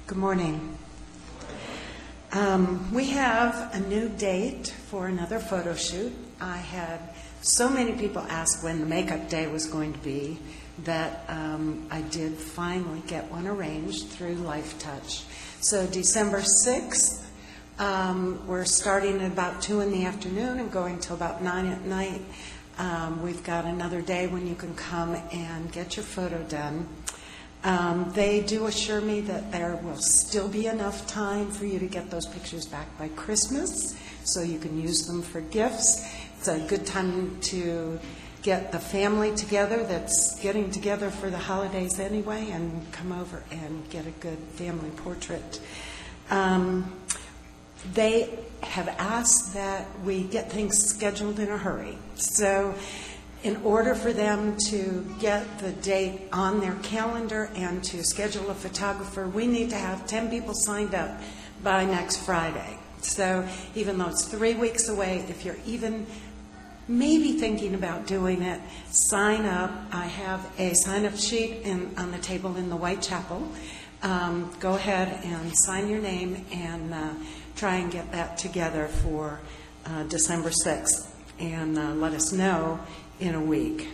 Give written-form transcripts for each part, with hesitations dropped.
Good morning. We have a new date for another photo shoot. I had so many people ask when the makeup day was going to be that I did finally get one arranged through Lifetouch. So December 6th, we're starting at about 2 in the afternoon and going till about 9 at night. We've got another day when you can come and get your photo done. They do assure me that there will still be enough time for you to get those pictures back by Christmas, so you can use them for gifts. It's a good time to get the family together that's getting together for the holidays anyway and come over and get a good family portrait. They have asked that we get things scheduled in a hurry. So in order for them to get the date on their calendar and to schedule a photographer, we need to have 10 people signed up by next Friday. So even though it's 3 weeks away, if you're even maybe thinking about doing it, sign up. I have a sign-up sheet on the table in the Whitechapel. Go ahead and sign your name and try and get that together for December 6th and let us know in a week.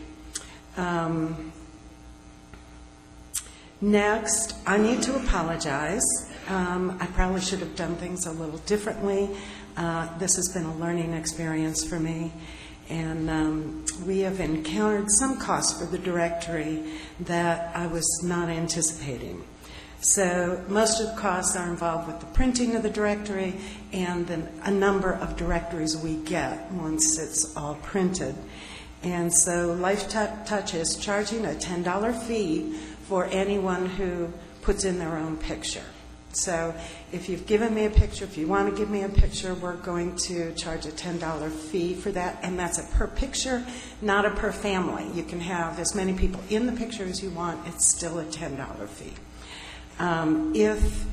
Next, I need to apologize. I probably should have done things a little differently. This has been a learning experience for me, and we have encountered some costs for the directory that I was not anticipating. So most of the costs are involved with the printing of the directory and then a number of directories we get once it's all printed. And so Lifetouch is charging a $10 fee for anyone who puts in their own picture. So if you've given me a picture, if you want to give me a picture, we're going to charge a $10 fee for that, and that's a per picture, not a per family. You can have as many people in the picture as you want. It's still a $10 fee. If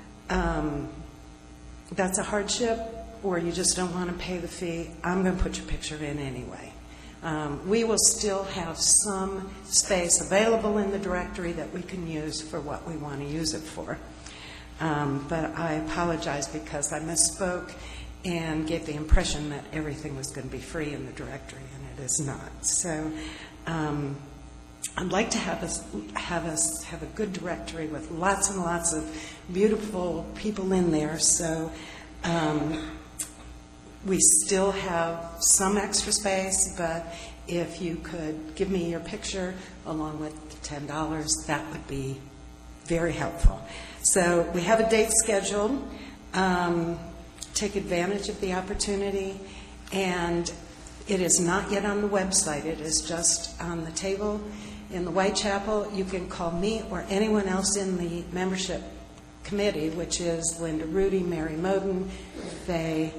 that's a hardship or you just don't want to pay the fee, I'm going to put your picture in anyway. We will still have some space available in the directory that we can use for what we want to use it for. But I apologize because I misspoke and gave the impression that everything was going to be free in the directory, and it is not. So I'd like to have us have a good directory with lots and lots of beautiful people in there. So we still have some extra space, but if you could give me your picture along with the $10, that would be very helpful. So we have a date scheduled. Take advantage of the opportunity. And it is not yet on the website. It is just on the table in the Whitechapel. You can call me or anyone else in the membership committee, which is Linda Rudy, Mary Moden, Faye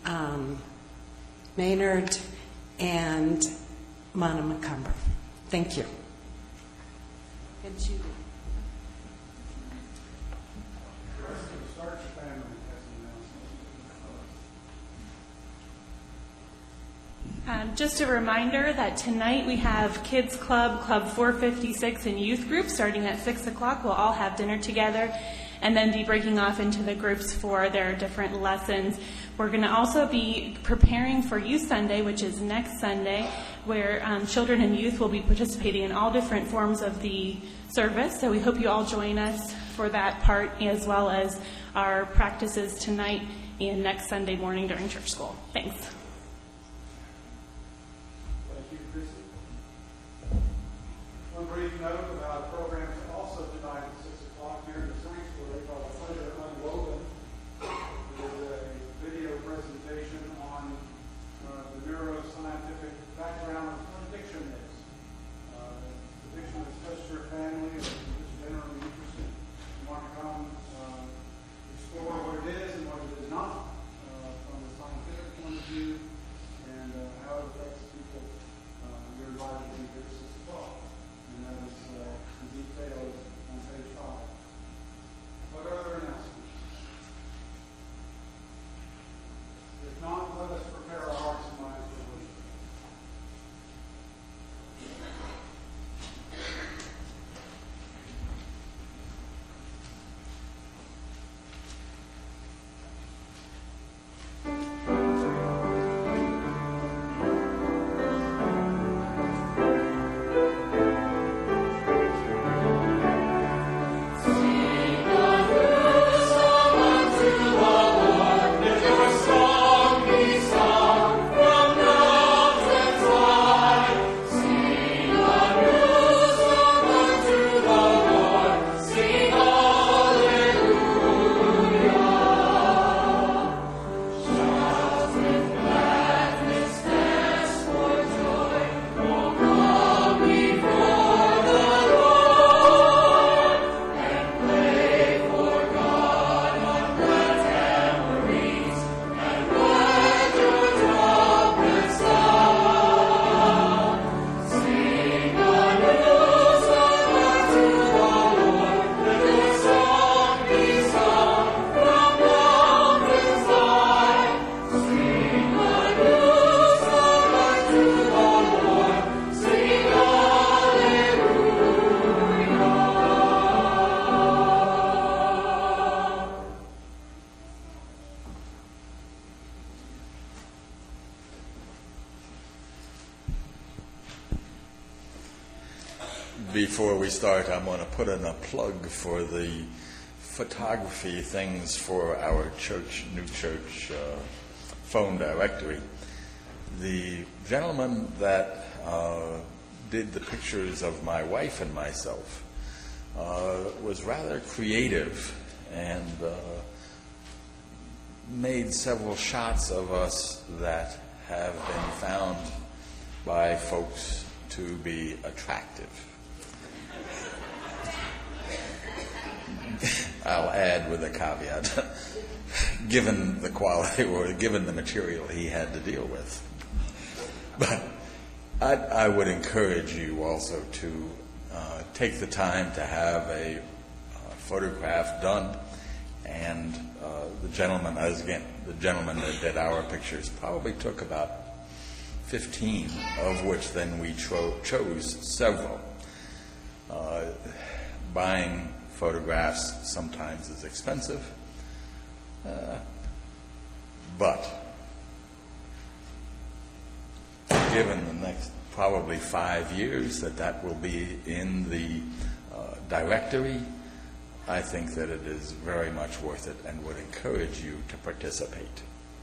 Maynard, and Mana McCumber. Thank you. And Judy. Just a reminder that tonight we have Kids Club, Club 456, and youth group starting at 6 o'clock. We'll all have dinner together and then be breaking off into the groups for their different lessons. We're going to also be preparing for Youth Sunday, which is next Sunday, where children and youth will be participating in all different forms of the service. So we hope you all join us for that part, as well as our practices tonight and next Sunday morning during church school. Thanks. One brief note about programs also tonight at 6 o'clock here in the sanctuary called Pleasure Unwoven. There's a video presentation on the neuroscientific background of what addiction is. Addiction has touched your family and is generally interested. You want to come explore what it is and what it is not from the scientific point of view. before we start, I'm going to put in a plug for the photography things for our church, new church phone directory. The gentleman that did the pictures of my wife and myself was rather creative and made several shots of us that have been found by folks to be attractive. I'll add with a caveat, given the quality or given the material he had to deal with. But I would encourage you also to take the time to have a photograph done. And the gentleman that did our pictures probably took about 15, of which then we chose several. Buying photographs sometimes is expensive, but given the next probably 5 years that will be in the directory, I think that it is very much worth it and would encourage you to participate.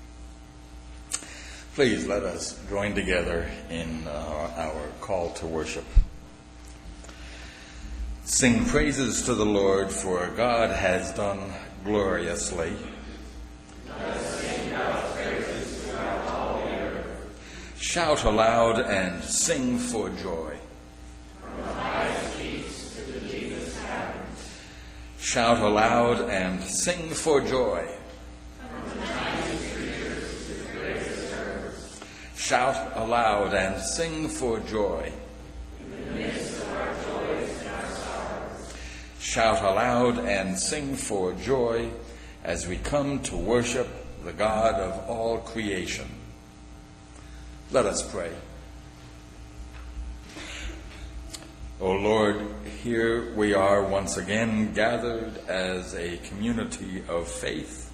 Please let us join together in our call to worship. Sing praises to the Lord, for God has done gloriously. Let us sing God's praises throughout all the earth. Shout aloud and sing for joy. From the highest peaks to the deepest caverns. Shout aloud and sing for joy. From the tiniest creatures to the greatest herbs. Shout aloud and sing for joy. In the midst of our joys and our sorrows. Shout aloud and sing for joy as we come to worship the God of all creation. Let us pray. O Lord, here we are once again gathered as a community of faith.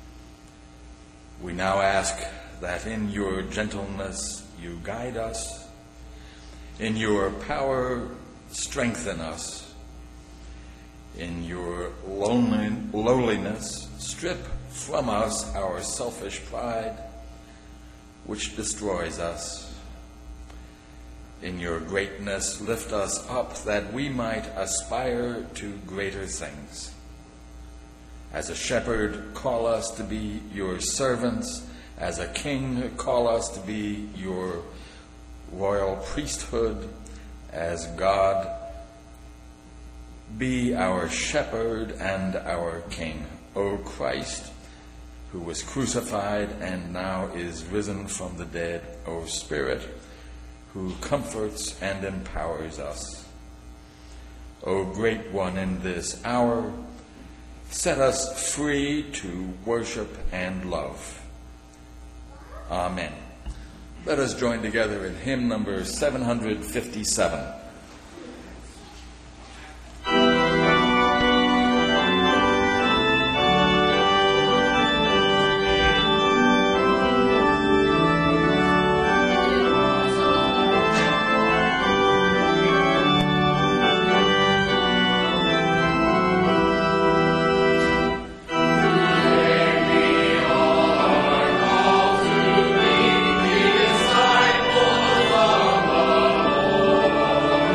We now ask that in your gentleness you guide us, in your power strengthen us, in your lowliness strip from us our selfish pride, which destroys us. In your greatness, lift us up that we might aspire to greater things. As a shepherd, call us to be your servants. As a king, call us to be your royal priesthood. As God, be our shepherd and our king. O Christ, who was crucified and now is risen from the dead. O Spirit, who comforts and empowers us. O great one, in this hour, set us free to worship and love. Amen. Let us join together in hymn number 757. Disciple of the Lord.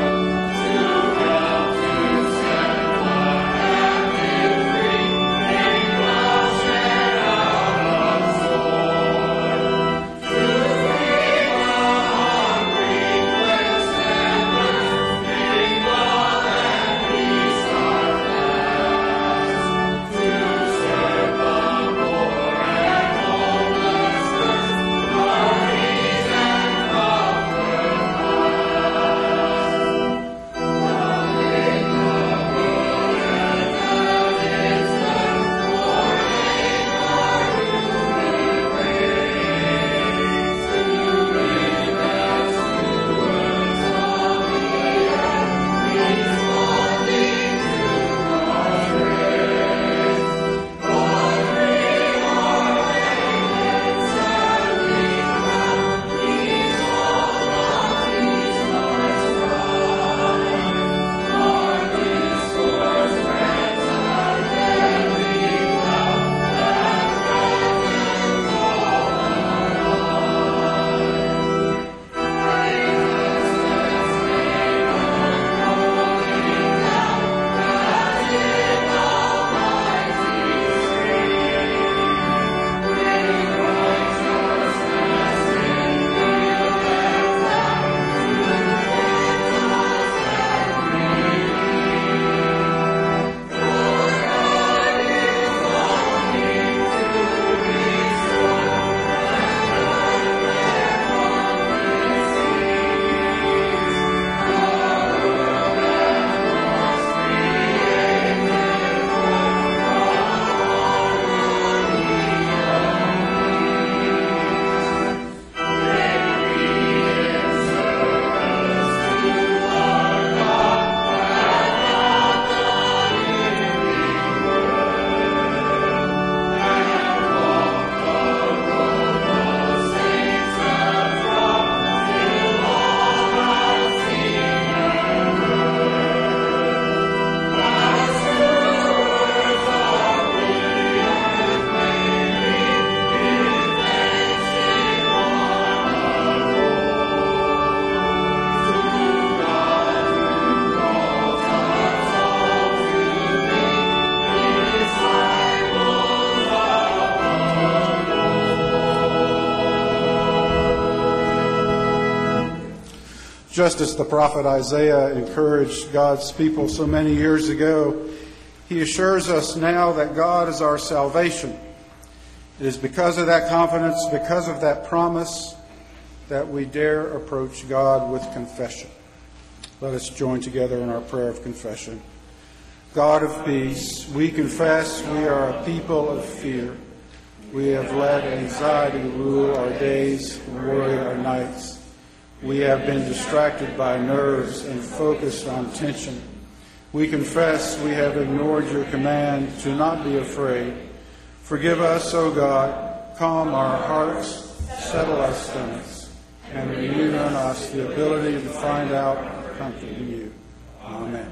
Just as the prophet Isaiah encouraged God's people so many years ago, he assures us now that God is our salvation. It is because of that confidence, because of that promise, that we dare approach God with confession. Let us join together in our prayer of confession. God of peace, we confess we are a people of fear. We have let anxiety rule our days and worry our nights. We have been distracted by nerves and focused on tension. We confess we have ignored your command to not be afraid. Forgive us, O God. Calm our hearts, settle our stomachs, and renew in us the ability to find out comfort in you. Amen.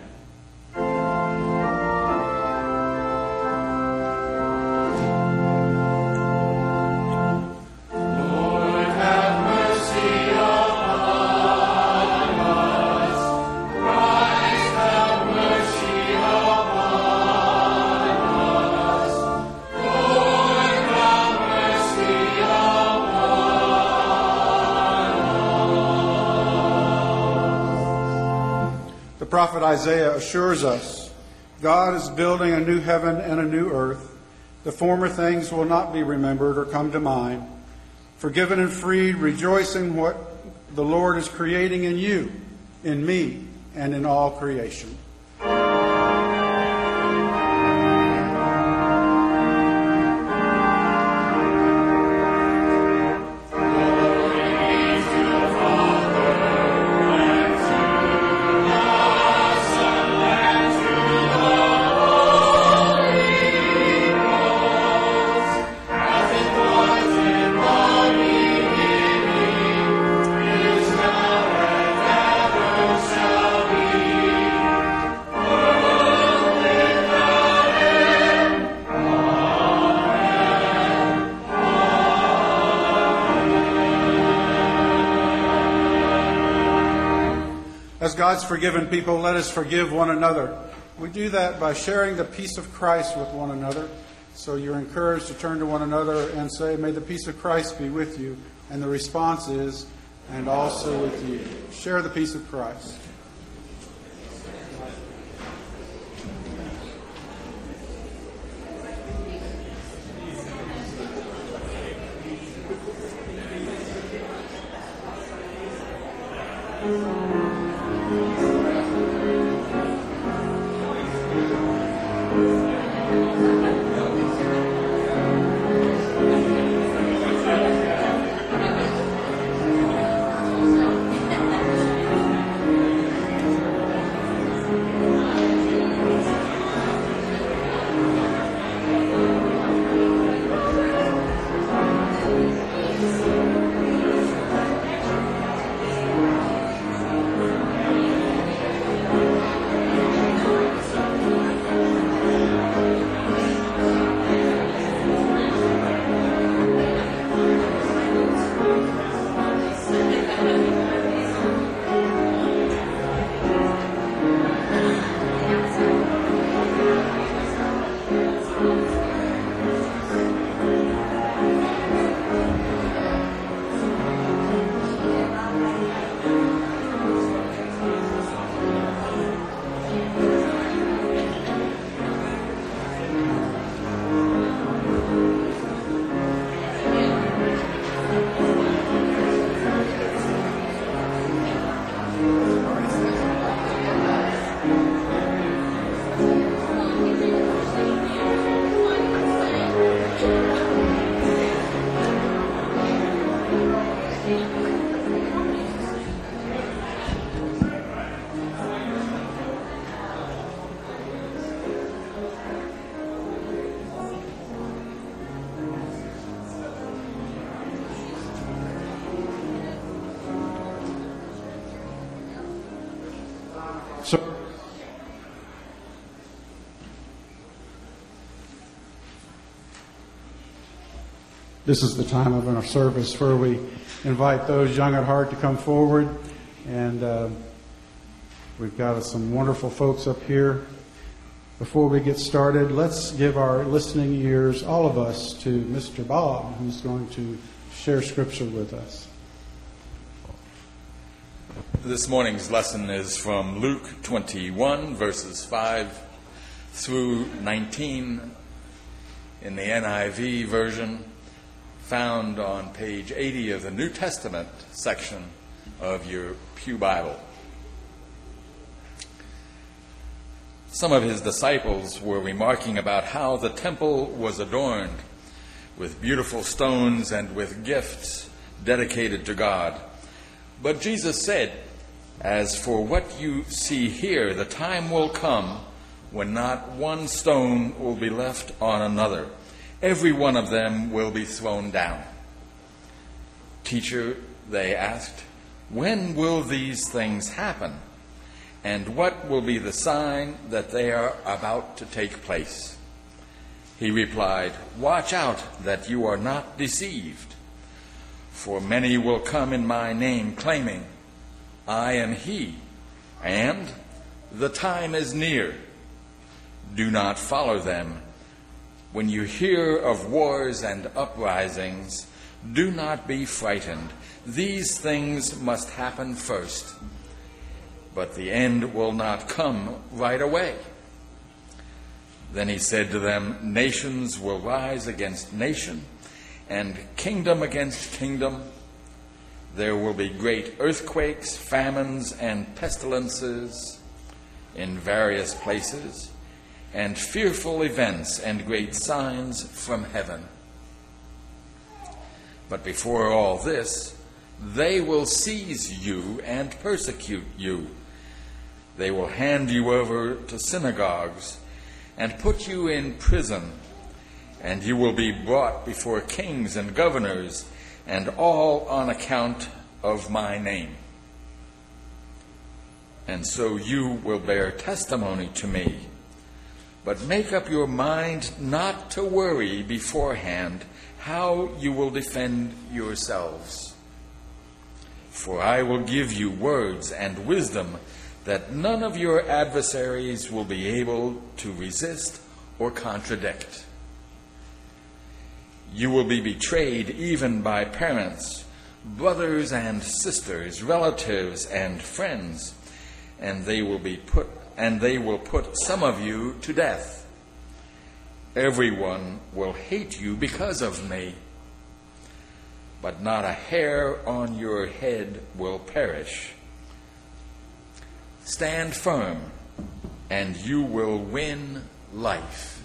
The prophet Isaiah assures us God is building a new heaven and a new earth. The former things will not be remembered or come to mind. Forgiven and freed, rejoicing what the Lord is creating in you, in me, and in all creation. As God's forgiven people, let us forgive one another. We do that by sharing the peace of Christ with one another. So you're encouraged to turn to one another and say, "May the peace of Christ be with you." And the response is, "And also with you." Share the peace of Christ. This is the time of our service where we invite those young at heart to come forward. And we've got some wonderful folks up here. Before we get started, let's give our listening ears, all of us, to Mr. Bob, who's going to share Scripture with us. This morning's lesson is from Luke 21, verses 5 through 19 in the NIV version, found on page 80 of the New Testament section of your Pew Bible. Some of his disciples were remarking about how the temple was adorned with beautiful stones and with gifts dedicated to God. But Jesus said, "As for what you see here, the time will come when not one stone will be left on another. Every one of them will be thrown down." "Teacher," they asked, "when will these things happen? And what will be the sign that they are about to take place?" He replied, "Watch out that you are not deceived. For many will come in my name, claiming, 'I am he,' and 'the time is near.' Do not follow them. When you hear of wars and uprisings, do not be frightened. These things must happen first, but the end will not come right away." Then he said to them, "Nations will rise against nation, and kingdom against kingdom. There will be great earthquakes, famines, and pestilences in various places, and fearful events and great signs from heaven. But before all this, they will seize you and persecute you. They will hand you over to synagogues and put you in prison, and you will be brought before kings and governors, and all on account of my name. And so you will bear testimony to me. But make up your mind not to worry beforehand how you will defend yourselves. For I will give you words and wisdom that none of your adversaries will be able to resist or contradict. You will be betrayed even by parents, brothers and sisters, relatives and friends, and they will put some of you to death. Everyone will hate you because of me, but not a hair on your head will perish. Stand firm, and you will win life."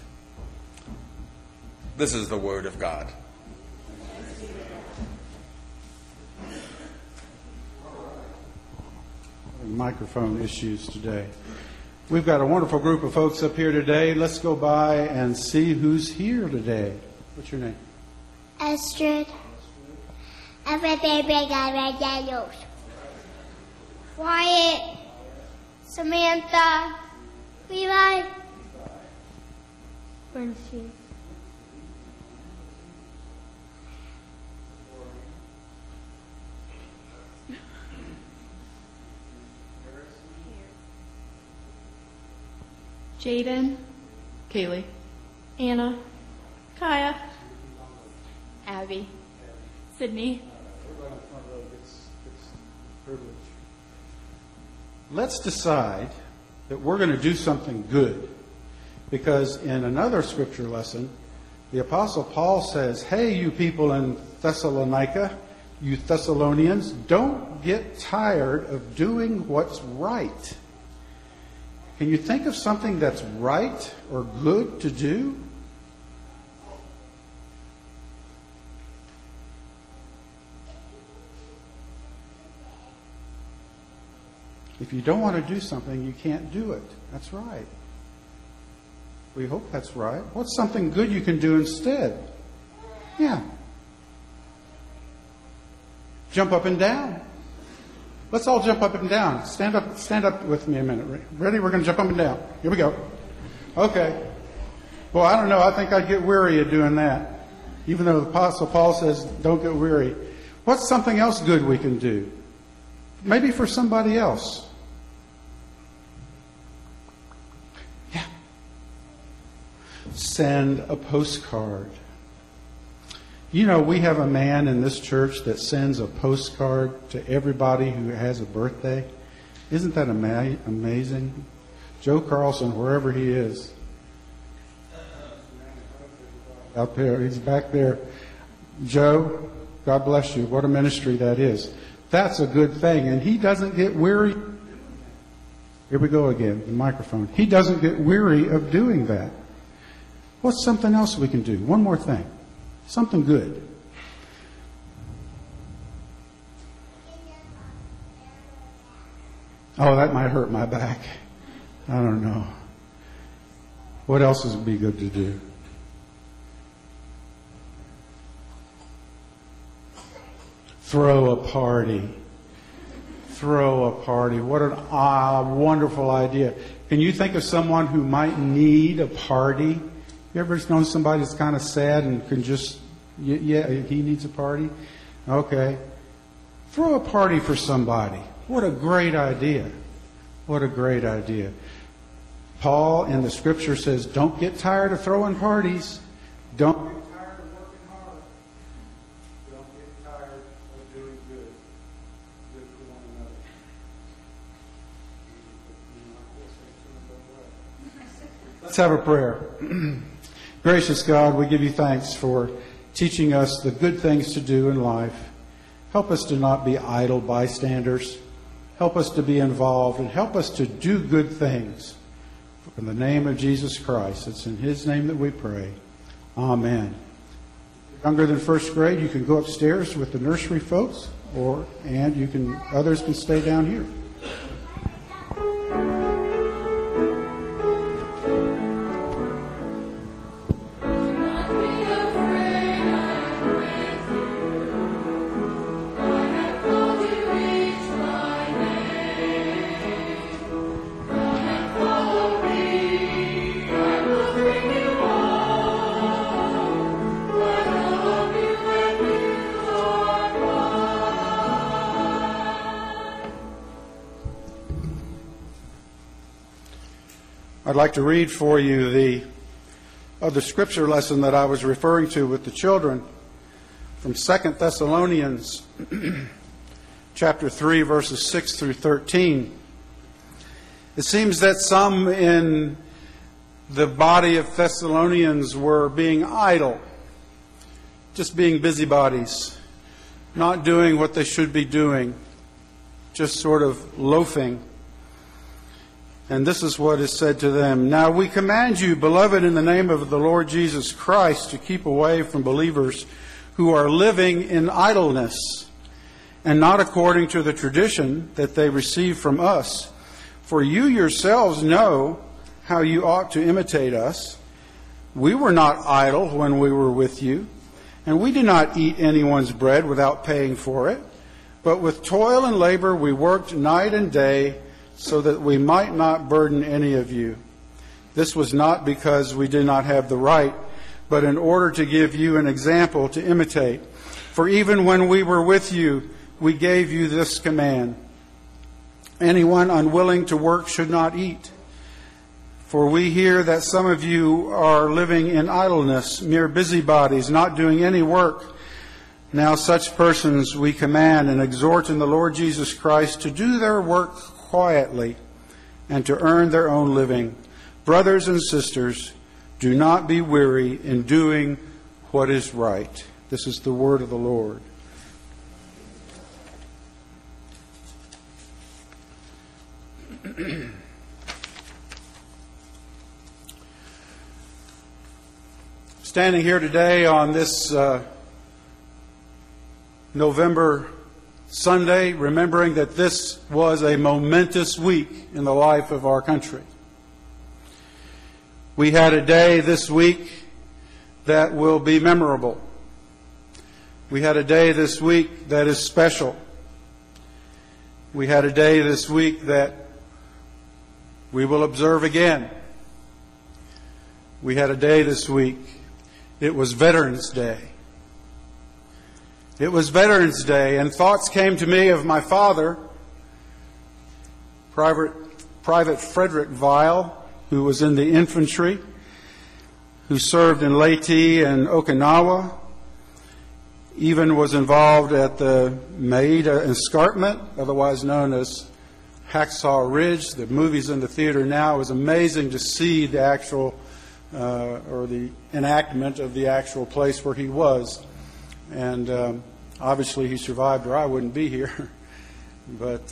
This is the word of God. Microphone issues today. We've got a wonderful group of folks up here today. Let's go by and see who's here today. What's your name? Astrid. Daniels. Wyatt. Samantha. Levi. Winfield. Jaden, Kaylee, Anna, Kaya, Abby, Sydney. Everybody in the front row gets privilege. Let's decide that we're going to do something good. Because in another scripture lesson, the Apostle Paul says, "Hey, you people in Thessalonica, you Thessalonians, don't get tired of doing what's right." Can you think of something that's right or good to do? If you don't want to do something, you can't do it. That's right. We hope that's right. What's something good you can do instead? Yeah. Jump up and down. Let's all jump up and down. Stand up with me a minute. Ready? We're going to jump up and down. Here we go. Okay. Well, I don't know. I think I'd get weary of doing that. Even though the Apostle Paul says, don't get weary. What's something else good we can do? Maybe for somebody else. Yeah. Send a postcard. You know, we have a man in this church that sends a postcard to everybody who has a birthday. Isn't that amazing? Joe Carlson, wherever he is. Out there, he's back there. Joe, God bless you. What a ministry that is. That's a good thing. And he doesn't get weary. Here we go again, the microphone. He doesn't get weary of doing that. What's something else we can do? One more thing. Something good. Oh, that might hurt my back. I don't know. What else would be good to do? Throw a party. Throw a party. What a wonderful idea. Can you think of someone who might need a party? You ever known somebody that's kind of sad and can just, yeah, he needs a party? Okay. Throw a party for somebody. What a great idea. What a great idea. Paul in the scripture says, don't get tired of throwing parties. Don't get tired of working hard. Don't get tired of doing good. Good for one another. Let's have a prayer. Gracious God, we give you thanks for teaching us the good things to do in life. Help us to not be idle bystanders. Help us to be involved and help us to do good things. In the name of Jesus Christ, it's in His name that we pray. Amen. Younger than first grade, you can go upstairs with the nursery folks, and others can stay down here. I'd like to read for you the scripture lesson that I was referring to with the children from 2 Thessalonians chapter 3, verses 6 through 13. It seems that some in the body of Thessalonians were being idle, just being busybodies, not doing what they should be doing, just sort of loafing. And this is what is said to them. Now we command you, beloved, in the name of the Lord Jesus Christ, to keep away from believers who are living in idleness, and not according to the tradition that they receive from us. For you yourselves know how you ought to imitate us. We were not idle when we were with you, and we did not eat anyone's bread without paying for it. But with toil and labor we worked night and day, so that we might not burden any of you. This was not because we did not have the right, but in order to give you an example to imitate. For even when we were with you, we gave you this command: anyone unwilling to work should not eat. For we hear that some of you are living in idleness, mere busybodies, not doing any work. Now such persons we command and exhort in the Lord Jesus Christ to do their work quietly and to earn their own living. Brothers and sisters, do not be weary in doing what is right. This is the word of the Lord. Standing here today on this November Sunday, remembering that this was a momentous week in the life of our country. We had a day this week that will be memorable. We had a day this week that is special. We had a day this week that we will observe again. We had a day this week. It was Veterans Day. It was Veterans Day, and thoughts came to me of my father, Private Frederick Weil, who was in the infantry, who served in Leyte and Okinawa. even was involved at the Maida Escarpment, otherwise known as Hacksaw Ridge. The movie's in the theater now. It was amazing to see the actual, or the enactment of the actual place where he was. And obviously he survived, or I wouldn't be here. But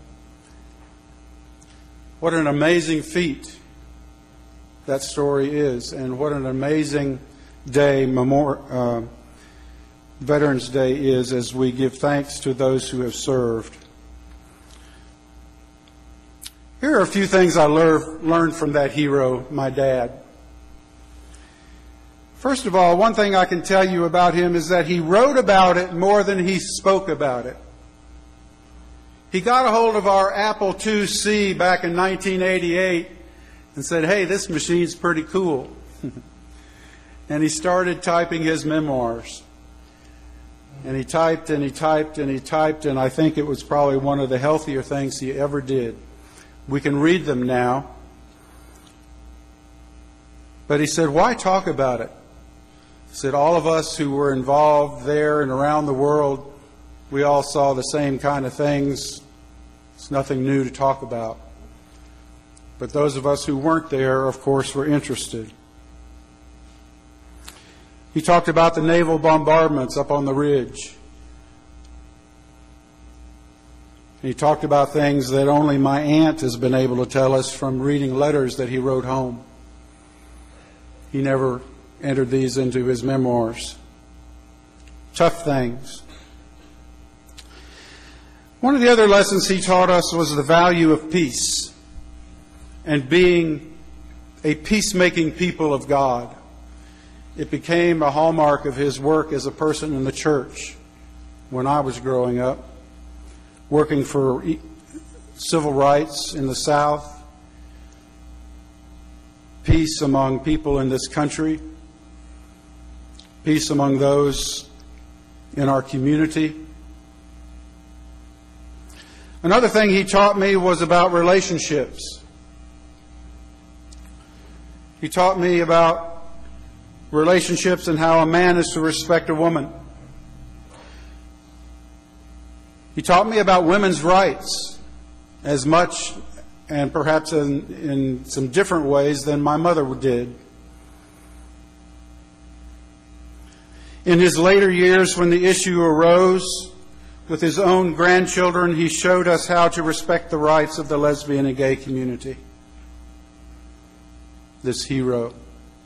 what an amazing feat that story is, and what an amazing day Veterans Day is, as we give thanks to those who have served. Here are a few things I learned from that hero, my dad. First of all, one thing I can tell you about him is that he wrote about it more than he spoke about it. He got a hold of our Apple IIc back in 1988 and said, "Hey, this machine's pretty cool." And he started typing his memoirs. And he typed and he typed and he typed, and I think it was probably one of the healthier things he ever did. We can read them now. But he said, "Why talk about it?" He said, "All of us who were involved there and around the world, we all saw the same kind of things. It's nothing new to talk about. But those of us who weren't there, of course, were interested." He talked about the naval bombardments up on the ridge. He talked about things that only my aunt has been able to tell us from reading letters that he wrote home. He never entered these into his memoirs. Tough things. One of the other lessons he taught us was the value of peace and being a peacemaking people of God. It became a hallmark of his work as a person in the church when I was growing up, working for civil rights in the South, peace among people in this country, peace among those in our community. Another thing he taught me was about relationships. He taught me about relationships and how a man is to respect a woman. He taught me about women's rights as much, and perhaps in some different ways, than my mother did. In his later years, when the issue arose with his own grandchildren, he showed us how to respect the rights of the lesbian and gay community. This hero.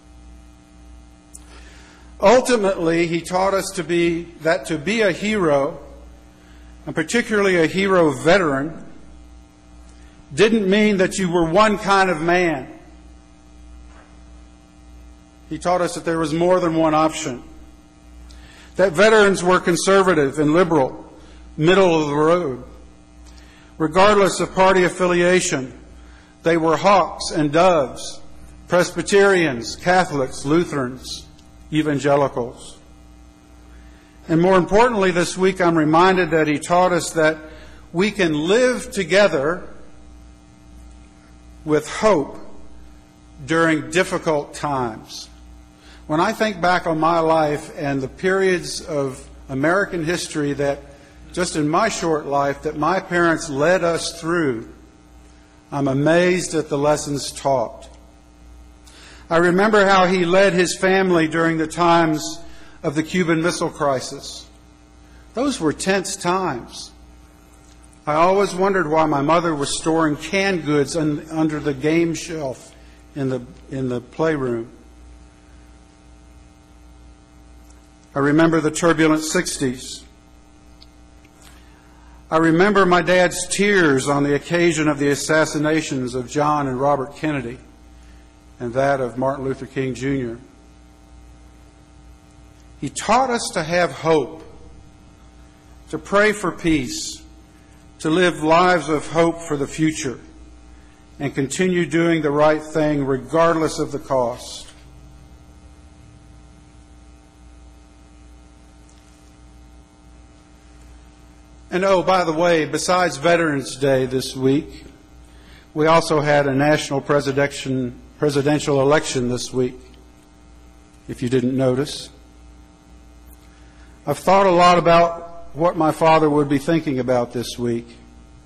Ultimately, he taught us to be a hero, and particularly a hero veteran, didn't mean that you were one kind of man. He taught us that there was more than one option. That veterans were conservative and liberal, middle of the road. Regardless of party affiliation, they were hawks and doves, Presbyterians, Catholics, Lutherans, evangelicals. And more importantly, this week I'm reminded that he taught us that we can live together with hope during difficult times. When I think back on my life and the periods of American history that, just in my short life, that my parents led us through, I'm amazed at the lessons taught. I remember how he led his family during the times of the Cuban Missile Crisis. Those were tense times. I always wondered why my mother was storing canned goods under the game shelf in the playroom. I remember the turbulent 60s. I remember my dad's tears on the occasion of the assassinations of John and Robert Kennedy and that of Martin Luther King Jr. He taught us to have hope, to pray for peace, to live lives of hope for the future, and continue doing the right thing regardless of the cost. And oh, by the way, besides Veterans Day this week, we also had a national presidential election this week, if you didn't notice. I've thought a lot about what my father would be thinking about this week.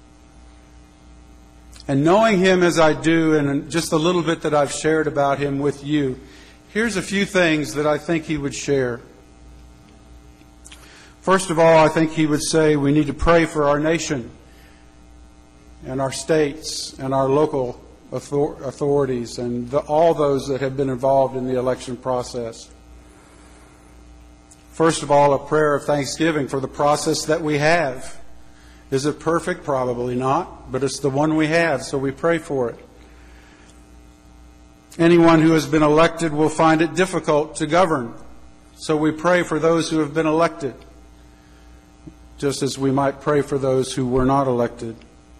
And knowing him as I do, and just a little bit that I've shared about him with you, here's a few things that I think he would share. First of all, I think he would say we need to pray for our nation and our states and our local authorities and all those that have been involved in the election process. First of all, a prayer of thanksgiving for the process that we have. Is it perfect? Probably not, but it's the one we have, so we pray for it. Anyone who has been elected will find it difficult to govern, so we pray for those who have been elected, just as we might pray for those who were not elected.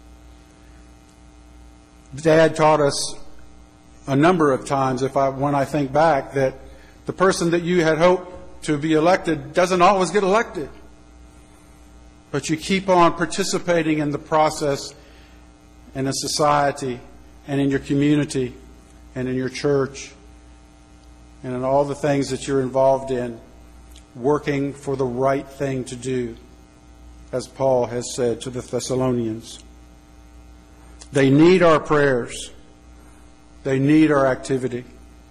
Dad taught us a number of times, when I think back, that the person that you had hoped to be elected doesn't always get elected. But you keep on participating in the process and in society and in your community and in your church and in all the things that you're involved in, working for the right thing to do, as Paul has said to the Thessalonians. They need our prayers. They need our activity.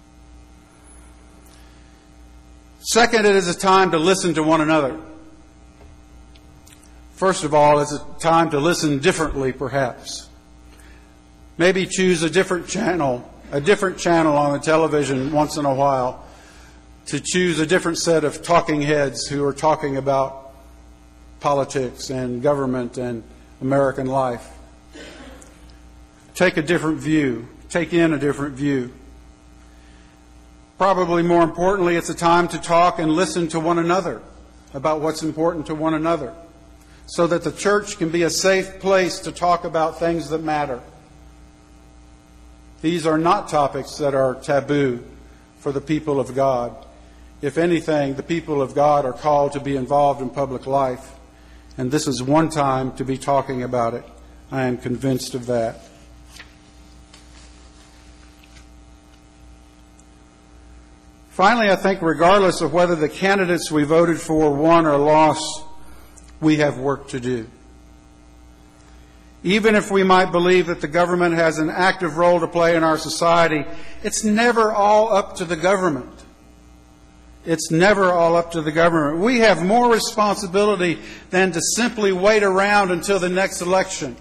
Second, it is a time to listen to one another. First of all, it's a time to listen differently, perhaps. Maybe choose a different channel on the television once in a while, to choose a different set of talking heads who are talking about politics and government and American life. Take a different view. Take in a different view. Probably more importantly, it's a time to talk and listen to one another about what's important to one another, so that the church can be a safe place to talk about things that matter. These are not topics that are taboo for the people of God. If anything, the people of God are called to be involved in public life, and this is one time to be talking about it. I am convinced of that. Finally, I think regardless of whether the candidates we voted for won or lost, we have work to do. Even if we might believe that the government has an active role to play in our society, it's never all up to the government. It's never all up to the government. We have more responsibility than to simply wait around until the next election.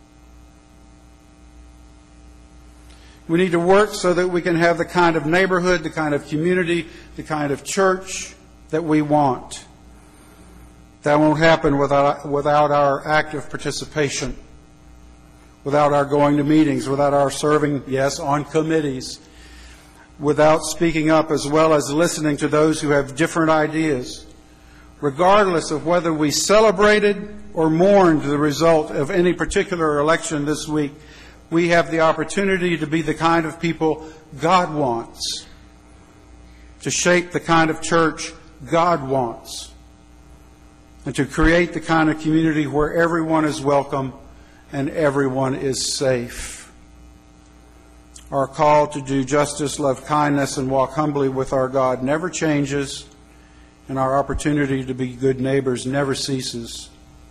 We need to work so that we can have the kind of neighborhood, the kind of community, the kind of church that we want. That won't happen without our active participation, without our going to meetings, without our serving, yes, on committees, without speaking up as well as listening to those who have different ideas. Regardless of whether we celebrated or mourned the result of any particular election this week, we have the opportunity to be the kind of people God wants, to shape the kind of church God wants, and to create the kind of community where everyone is welcome and everyone is safe. Our call to do justice, love kindness, and walk humbly with our God never changes, and our opportunity to be good neighbors never ceases.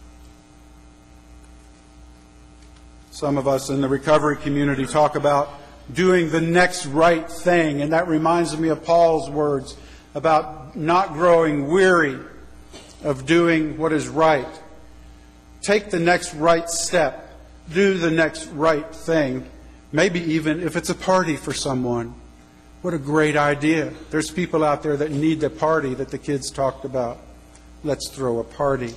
Some of us in the recovery community talk about doing the next right thing, and that reminds me of Paul's words about not growing weary of doing what is right. Take the next right step. Do the next right thing. Maybe even if it's a party for someone. What a great idea. There's people out there that need the party that the kids talked about. Let's throw a party.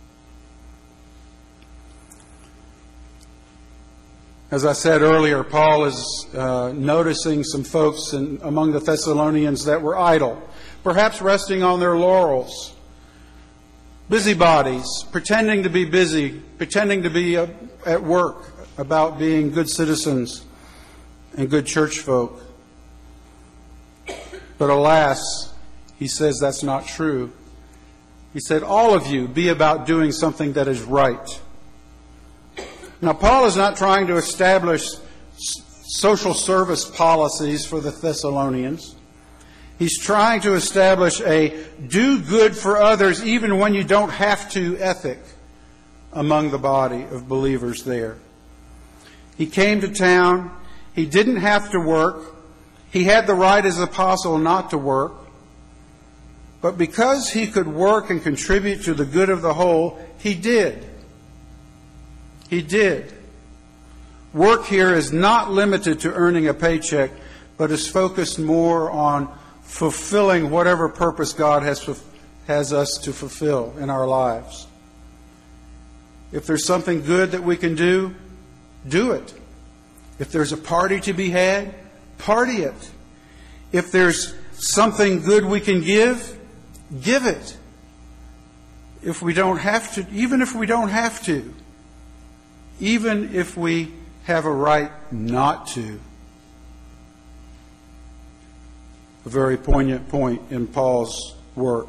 As I said earlier, Paul is noticing some folks among the Thessalonians that were idle, perhaps resting on their laurels. Busybodies, pretending to be busy, pretending to be at work about being good citizens and good church folk. But alas, he says that's not true. He said, all of you be about doing something that is right. Now, Paul is not trying to establish social service policies for the Thessalonians. He's trying to establish a do good for others even when you don't have to ethic among the body of believers there. He came to town. He didn't have to work. He had the right as apostle not to work. But because he could work and contribute to the good of the whole, he did. He did. Work here is not limited to earning a paycheck, but is focused more on fulfilling whatever purpose God has us to fulfill in our lives. If there's something good that we can do, do it. If there's a party to be had, party it. If there's something good we can give, give it. If we don't have to, even if we don't have to, even if we have a right not to. A very poignant point in Paul's work.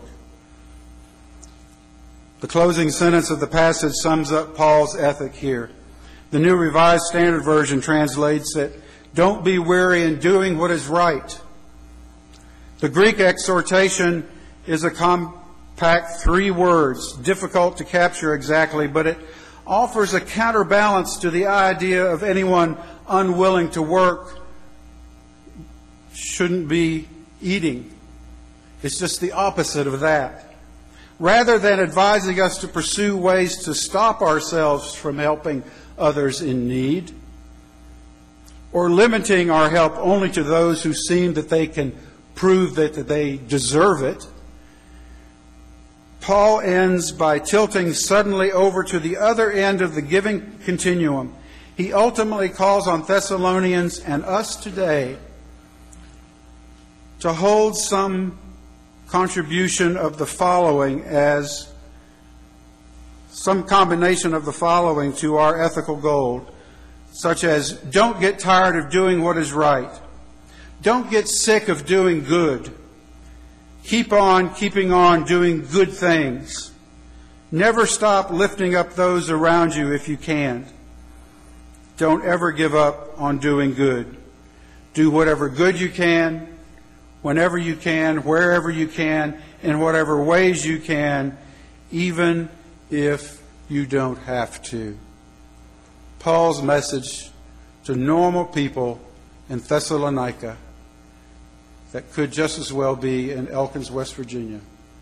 The closing sentence of the passage sums up Paul's ethic here. The New Revised Standard Version translates it, "Don't be weary in doing what is right." The Greek exhortation is a compact 3 words, difficult to capture exactly, but it offers a counterbalance to the idea of anyone unwilling to work shouldn't be eating. It's just the opposite of that. Rather than advising us to pursue ways to stop ourselves from helping others in need, or limiting our help only to those who seem that they can prove that they deserve it, Paul ends by tilting suddenly over to the other end of the giving continuum. He ultimately calls on Thessalonians and us today to hold some contribution of the following as some combination of the following to our ethical goal, such as don't get tired of doing what is right. Don't get sick of doing good. Keep on keeping on doing good things. Never stop lifting up those around you if you can. Don't ever give up on doing good. Do whatever good you can, whenever you can, wherever you can, in whatever ways you can, even if you don't have to. Paul's message to normal people in Thessalonica that could just as well be in Elkins, West Virginia.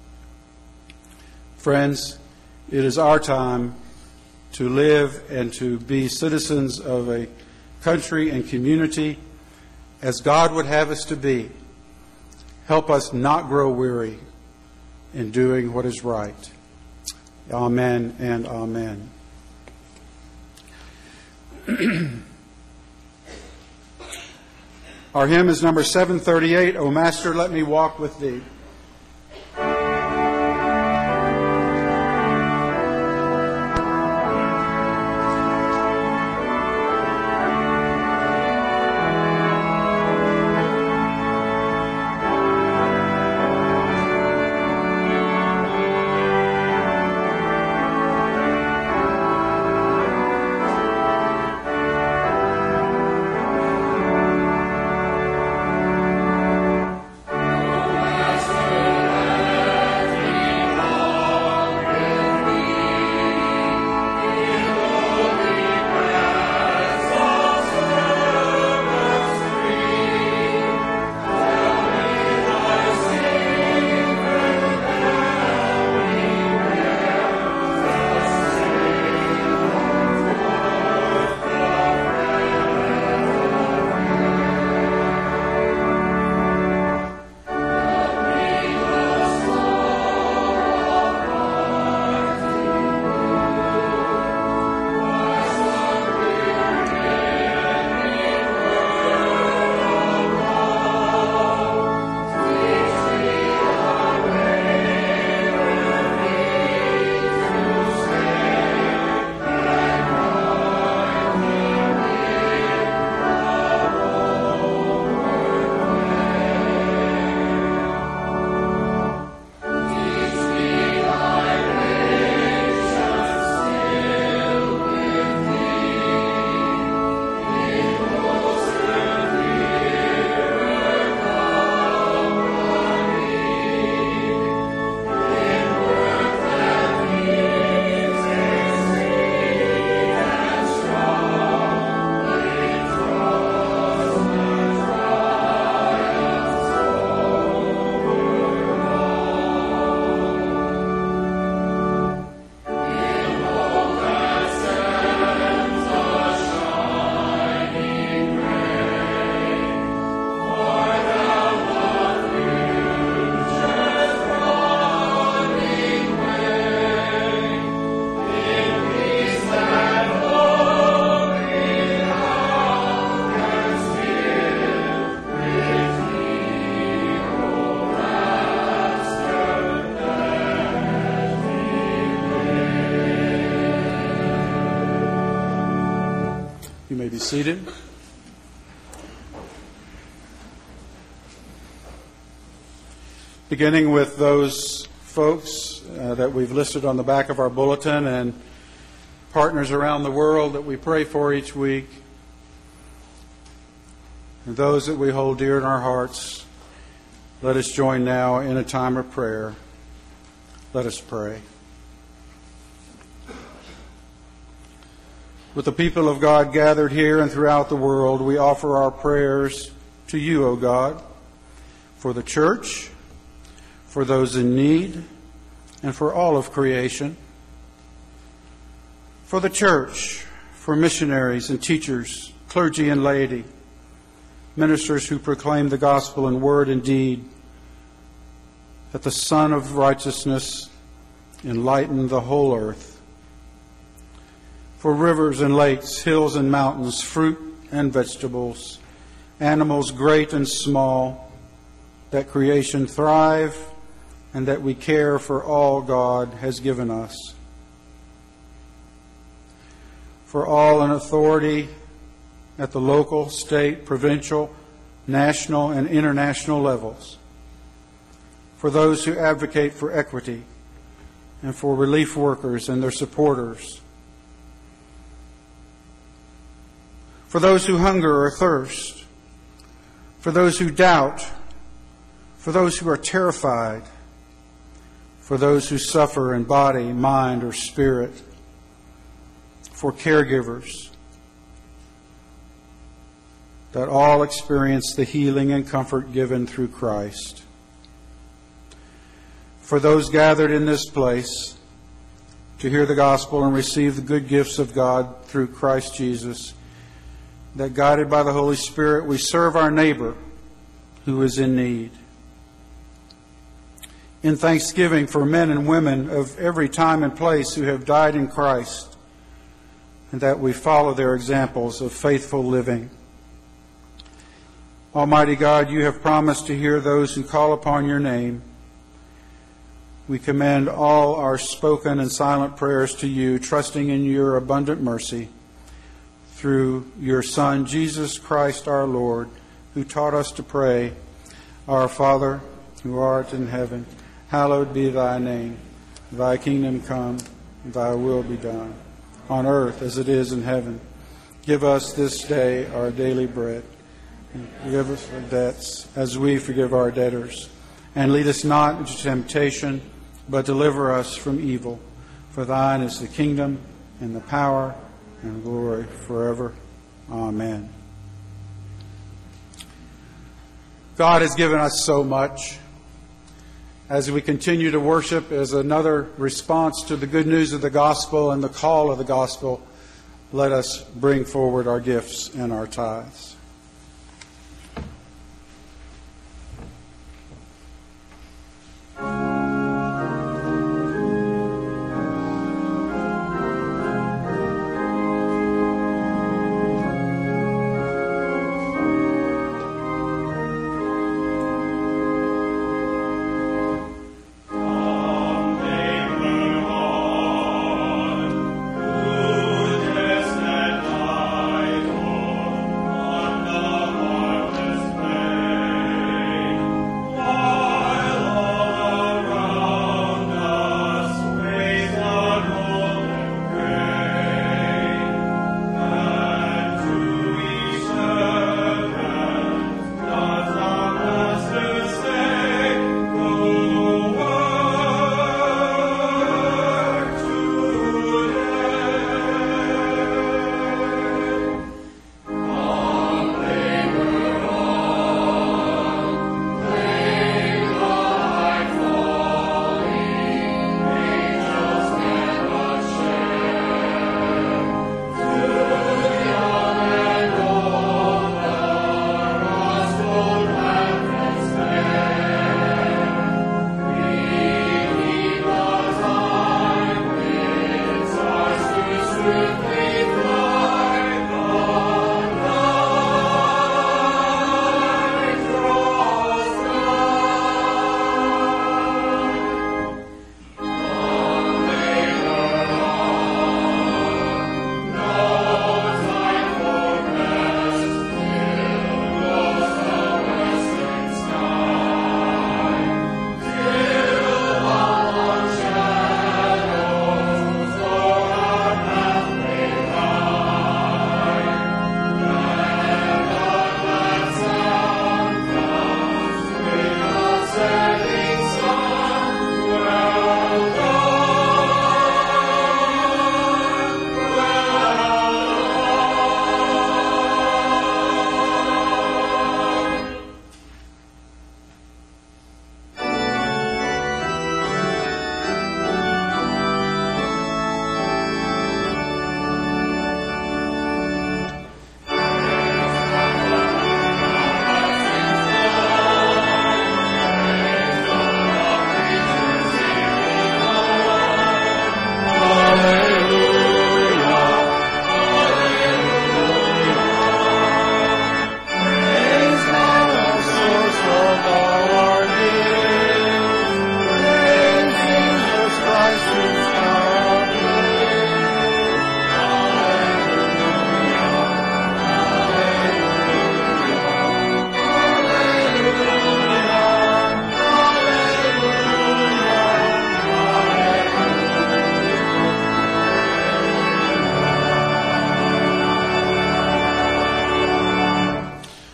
Friends, it is our time to live and to be citizens of a country and community as God would have us to be. Help us not grow weary in doing what is right. Amen and amen. Our hymn is number 738, O Master, Let Me Walk With Thee. Master, may be seated. Beginning with those folks that we've listed on the back of our bulletin and partners around the world that we pray for each week, and those that we hold dear in our hearts, let us join now in a time of prayer. Let us pray. With the people of God gathered here and throughout the world, we offer our prayers to you, O God, for the church, for those in need, and for all of creation. For the church, for missionaries and teachers, clergy and laity, ministers who proclaim the gospel in word and deed, that the Sun of righteousness enlighten the whole earth. For rivers and lakes, hills and mountains, fruit and vegetables, animals great and small, that creation thrive and that we care for all God has given us. For all in authority at the local, state, provincial, national, and international levels. For those who advocate for equity and for relief workers and their supporters. For those who hunger or thirst, for those who doubt, for those who are terrified, for those who suffer in body, mind, or spirit, for caregivers, that all experience the healing and comfort given through Christ. For those gathered in this place to hear the gospel and receive the good gifts of God through Christ Jesus, that guided by the Holy Spirit we serve our neighbor who is in need. In thanksgiving for men and women of every time and place who have died in Christ, and that we follow their examples of faithful living. Almighty God, you have promised to hear those who call upon your name. We commend all our spoken and silent prayers to you, trusting in your abundant mercy, through your Son, Jesus Christ our Lord, who taught us to pray, Our Father, who art in heaven, hallowed be thy name. Thy kingdom come, thy will be done, on earth as it is in heaven. Give us this day our daily bread, and forgive us our debts as we forgive our debtors. And lead us not into temptation, but deliver us from evil. For thine is the kingdom and the power and glory forever. Amen. God has given us so much. As we continue to worship as another response to the good news of the gospel and the call of the gospel, let us bring forward our gifts and our tithes. Goodness and thy Lord,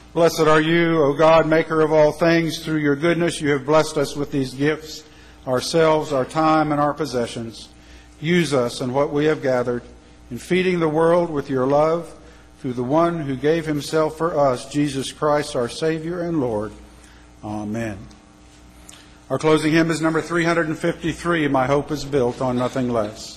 Blessed are you, O God, maker of all things. Through your goodness you have blessed us with these gifts, ourselves, our time, and our possessions. Use us in what we have gathered, in feeding the world with your love, through the one who gave himself for us, Jesus Christ, our Savior and Lord. Amen. Our closing hymn is number 353, My Hope is Built on Nothing Less.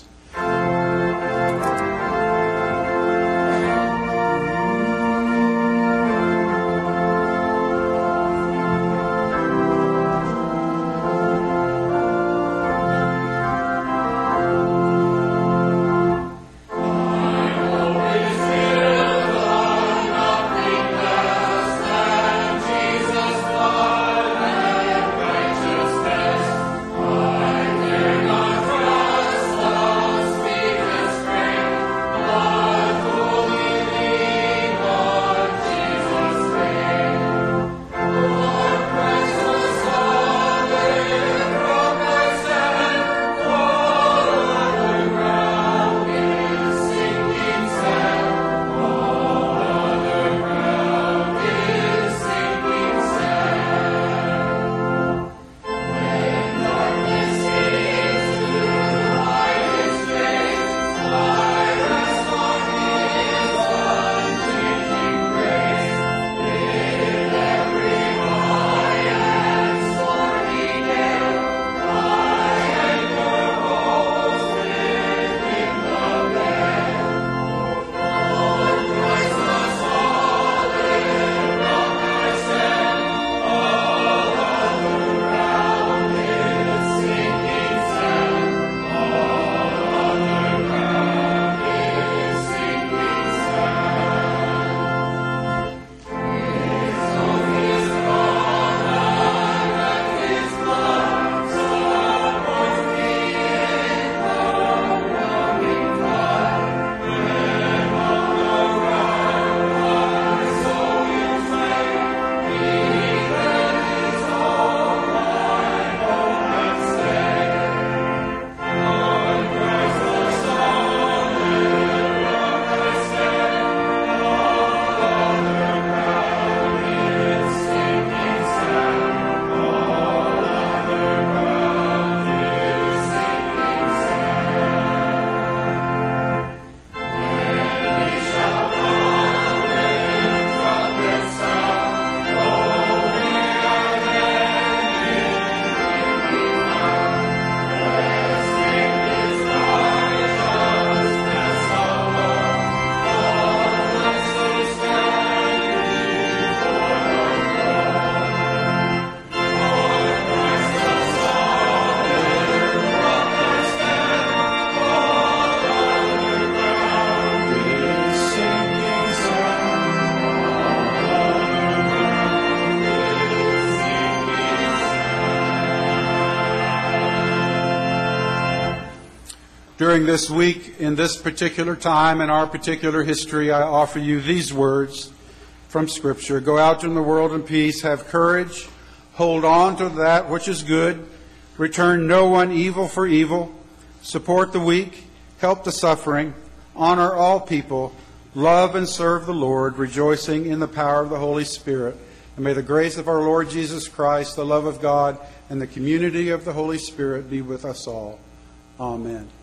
During this week, in this particular time, in our particular history, I offer you these words from Scripture. Go out in the world in peace, have courage, hold on to that which is good, return no one evil for evil, support the weak, help the suffering, honor all people, love and serve the Lord, rejoicing in the power of the Holy Spirit. And may the grace of our Lord Jesus Christ, the love of God, and the community of the Holy Spirit be with us all. Amen.